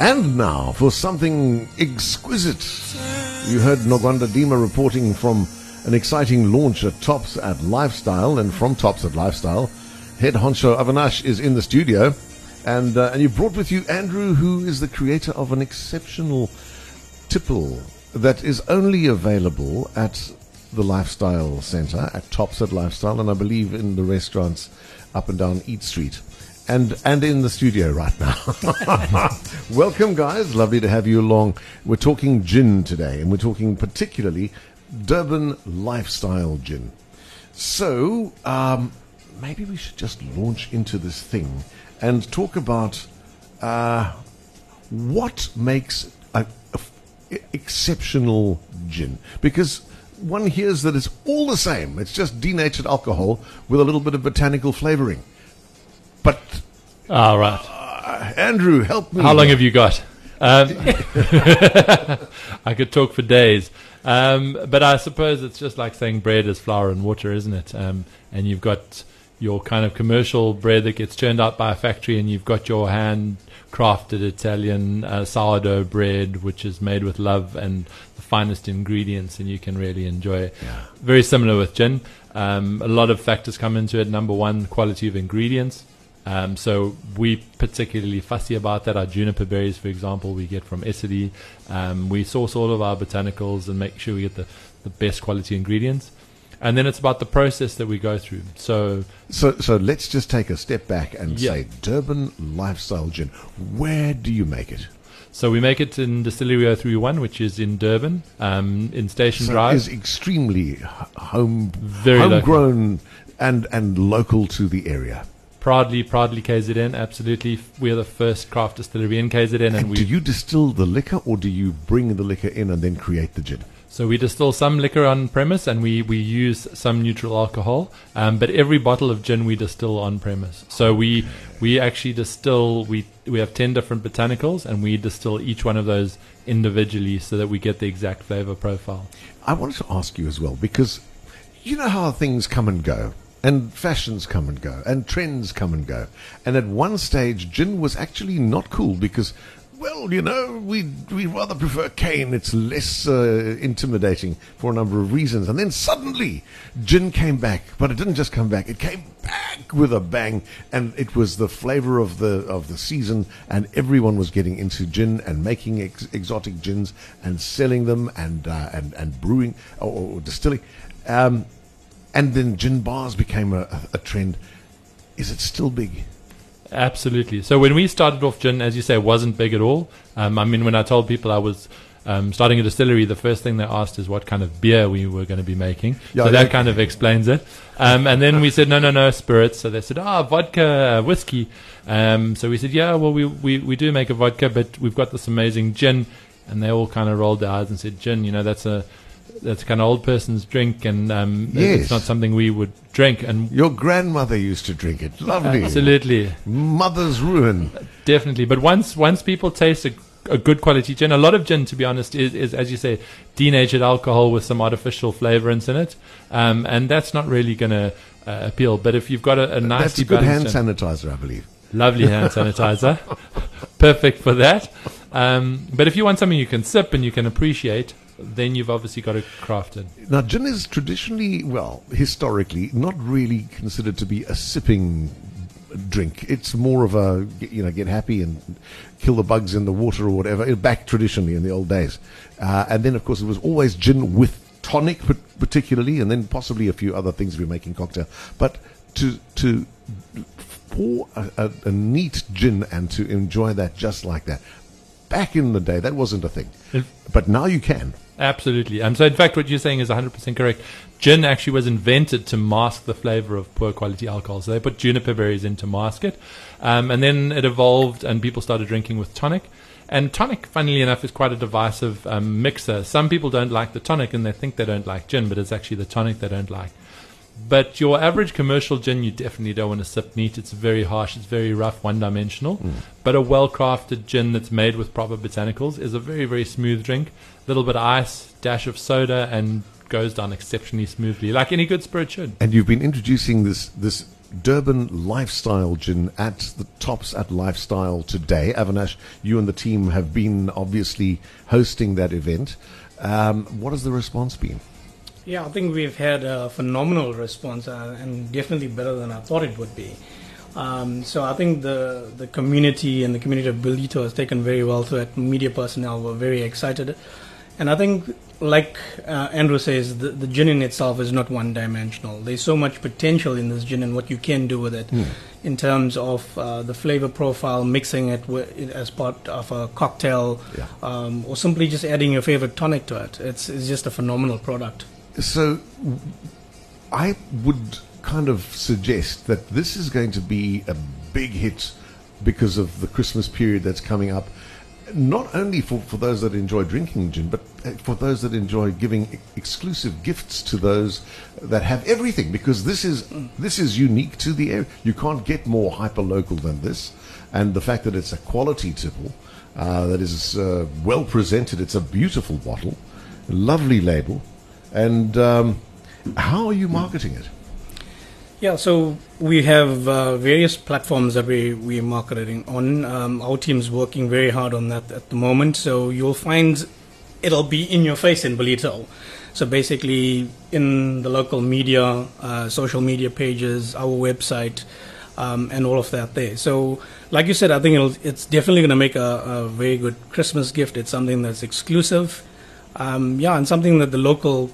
And now for something exquisite. You heard Nogwanda Dima reporting from an exciting launch at Tops at Lifestyle, and from Tops at Lifestyle, head honcho Avinash is in the studio, and you brought with you Andrew, who is the creator of an exceptional tipple that is only available at the Lifestyle Centre, at Tops at Lifestyle, and I believe in the restaurants up and down Eat Street. And in the studio right now. Welcome, guys. Lovely to have you along. We're talking gin today, and we're talking particularly Durban Lifestyle Gin. So, maybe we should just launch into this thing and talk about what makes an exceptional gin. Because one hears that it's all the same. It's just denatured alcohol with a little bit of botanical flavoring. But, right. Andrew, help me. How long have you got? I could talk for days. But I suppose it's just like saying bread is flour and water, isn't it? And you've got your kind of commercial bread that gets churned out by a factory, and you've got your handcrafted Italian sourdough bread, which is made with love and the finest ingredients, and you can really enjoy it. Yeah. Very similar with gin. A lot of factors come into it. Number one, quality of ingredients. So we particularly fussy about that. Our juniper berries, for example, we get from Italy. We source all of our botanicals and make sure we get the best quality ingredients. And then it's about the process that we go through. So let's just take a step back and say Durban Lifestyle Gin. Where do you make it? So we make it in Distillery 031, which is in Durban, in Station Drive. It is extremely Very homegrown and local to the area. Proudly KZN, absolutely. We are the first craft distillery in KZN. And do you distill the liquor, or do you bring the liquor in and then create the gin? So we distill some liquor on premise, and we use some neutral alcohol. But every bottle of gin we distill on premise. So we actually distill. We have 10 different botanicals, and we distill each one of those individually so that we get the exact flavor profile. I wanted to ask you as well, because you know how things come and go. And fashions come and go, and trends come and go. And at one stage, gin was actually not cool because, well, you know, we rather prefer cane. It's less intimidating for a number of reasons. And then suddenly, gin came back. But it didn't just come back. It came back with a bang. And it was the flavor of the season. And everyone was getting into gin and making exotic gins and selling them and brewing or distilling. And then gin bars became a trend. Is it still big? Absolutely. So when we started off, gin, as you say, wasn't big at all. I mean, when I told people I was starting a distillery, the first thing they asked is what kind of beer we were going to be making. That kind of explains it. And then we said, no, spirits. So they said, vodka, whiskey. So we said, well, we do make a vodka, but we've got this amazing gin. And they all kind of rolled their eyes and said, gin, that's kind of old person's drink, and it's not something we would drink. And your grandmother used to drink it. Lovely. Absolutely. Mother's ruin. Definitely. But once people taste a good quality gin, a lot of gin, to be honest, is as you say, denatured alcohol with some artificial flavorants in it. And that's not really going to appeal. But if you've got a nicely that's a good hand gin, sanitizer, I believe. Lovely hand sanitizer. Perfect for that. But if you want something you can sip and you can appreciate, then you've obviously got to craft it. Now, gin is traditionally, historically, not really considered to be a sipping drink. It's more of a, get happy and kill the bugs in the water or whatever, back traditionally in the old days. And then, of course, it was always gin with tonic, particularly, and then possibly a few other things if you're making cocktail. But to pour a neat gin and to enjoy that just like that, back in the day, that wasn't a thing. But now you can. Absolutely. So in fact, what you're saying is 100% correct. Gin actually was invented to mask the flavor of poor quality alcohol. So they put juniper berries in to mask it. And then it evolved and people started drinking with tonic. And tonic, funnily enough, is quite a divisive mixer. Some people don't like the tonic and they think they don't like gin, but it's actually the tonic they don't like. But your average commercial gin, you definitely don't want to sip neat. It's very harsh. It's very rough, one-dimensional. But a well-crafted gin that's made with proper botanicals is a very, very smooth drink. A little bit of ice, dash of soda, and goes down exceptionally smoothly, like any good spirit should. And you've been introducing this Durban Lifestyle Gin at the Tops at Lifestyle today. Avinash, you and the team have been obviously hosting that event. What has the response been? Yeah, I think we've had a phenomenal response and definitely better than I thought it would be. So I think the community and the community of Ballito has taken very well to it. Media personnel were very excited. And I think, like Andrew says, the gin in itself is not one-dimensional. There's so much potential in this gin and what you can do with it in terms of the flavor profile, mixing it as part of a cocktail, or simply just adding your favorite tonic to it. It's just a phenomenal product. So I would kind of suggest that this is going to be a big hit because of the Christmas period that's coming up. Not only for those that enjoy drinking gin, but for those that enjoy giving exclusive gifts to those that have everything, because this is unique to the area. You can't get more hyper-local than this. And the fact that it's a quality tipple, that is well presented, it's a beautiful bottle, a lovely label. And how are you marketing it? Yeah, so we have various platforms that we're marketing on. Our team's working very hard on that at the moment. So you'll find it'll be in your face in Ballito. So basically in the local media, social media pages, our website, and all of that there. So like you said, I think it's definitely going to make a very good Christmas gift. It's something that's exclusive. And something that the local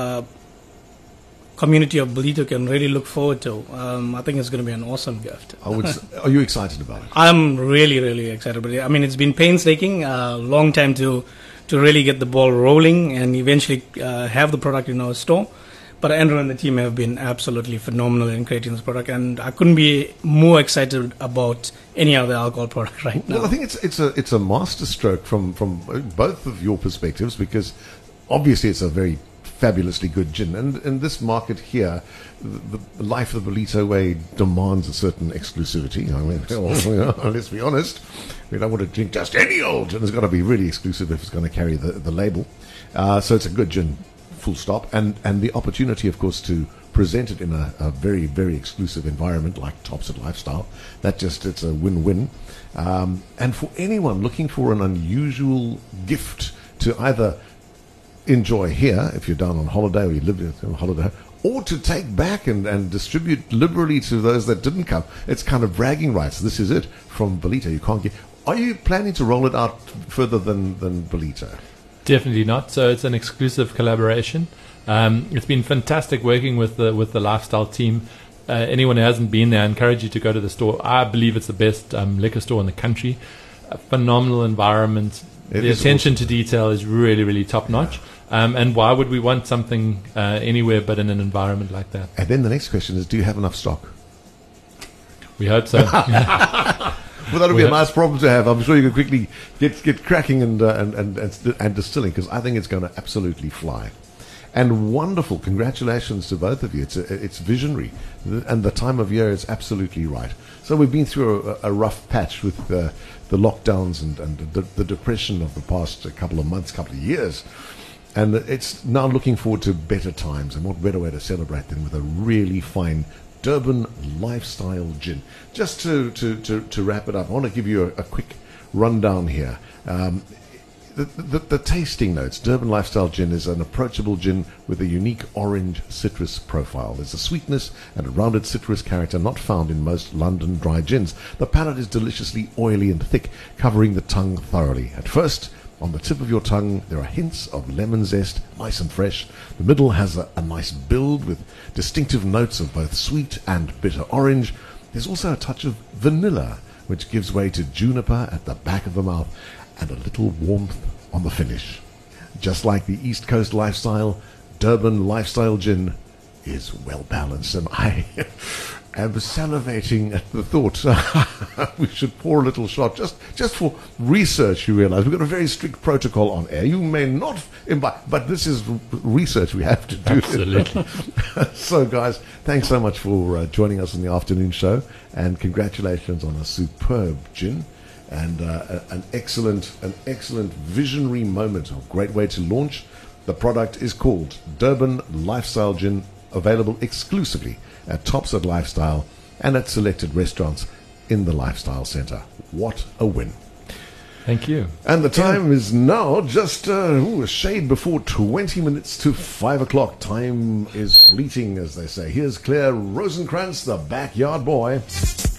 community of Ballito can really look forward to. I think it's going to be an awesome gift. Are you excited about it? I'm really, really excited about it. I mean, it's been painstaking, a long time to really get the ball rolling and eventually have the product in our store. But Andrew and the team have been absolutely phenomenal in creating this product, and I couldn't be more excited about any other alcohol product right now. Well, I think it's a masterstroke from both of your perspectives, because obviously it's a very fabulously good gin, and in this market here, the life of the Ballito way demands a certain exclusivity. I mean, let's be honest, we don't want to drink just any old gin. It's got to be really exclusive if it's going to carry the label. So it's a good gin, full stop, and the opportunity, of course, to present it in a very, very exclusive environment like Tops at Lifestyle, it's a win-win. And for anyone looking for an unusual gift to either enjoy here, if you're down on holiday or you live on holiday, or to take back and distribute liberally to those that didn't come. It's kind of bragging rights. This is it from Ballito. You can't get. Are you planning to roll it out further than Ballito? Definitely not. So it's an exclusive collaboration. It's been fantastic working with the lifestyle team. Anyone who hasn't been there, I encourage you to go to the store. I believe it's the best liquor store in the country. A phenomenal environment. The attention to detail is really, really top notch. And why would we want something anywhere but in an environment like that? And then the next question is, do you have enough stock? We hope so. Well, that'll be a nice problem to have. I'm sure you can quickly get cracking and distilling, because I think it's going to absolutely fly. And wonderful. Congratulations to both of you. It's visionary. And the time of year is absolutely right. So we've been through a rough patch with the lockdowns and the depression of the past couple of months, couple of years. And it's now looking forward to better times. And what better way to celebrate than with a really fine Durban Lifestyle Gin. Just to wrap it up, I want to give you a quick rundown here. The tasting notes. Durban Lifestyle Gin is an approachable gin with a unique orange citrus profile. There's a sweetness and a rounded citrus character not found in most London dry gins. The palate is deliciously oily and thick, covering the tongue thoroughly. At first, on the tip of your tongue, there are hints of lemon zest, nice and fresh. The middle has a nice build with distinctive notes of both sweet and bitter orange. There's also a touch of vanilla, which gives way to juniper at the back of the mouth, and a little warmth on the finish. Just like the East Coast lifestyle, Durban Lifestyle Gin is well balanced, and I am salivating at the thought. We should pour a little shot just for research. You realize we've got a very strict protocol on air. You may not imbibe, but this is research we have to do. Absolutely. So guys, thanks so much for joining us in the afternoon show, and congratulations on a superb gin and an excellent visionary moment. A great way to launch. The product is called Durban Lifestyle Gin, available exclusively at Tops at Lifestyle, and at selected restaurants in the Lifestyle Centre. What a win. Thank you. And the time is now just a shade before 20 minutes to 5 o'clock. Time is fleeting, as they say. Here's Claire Rosenkrantz, the Backyard Boy.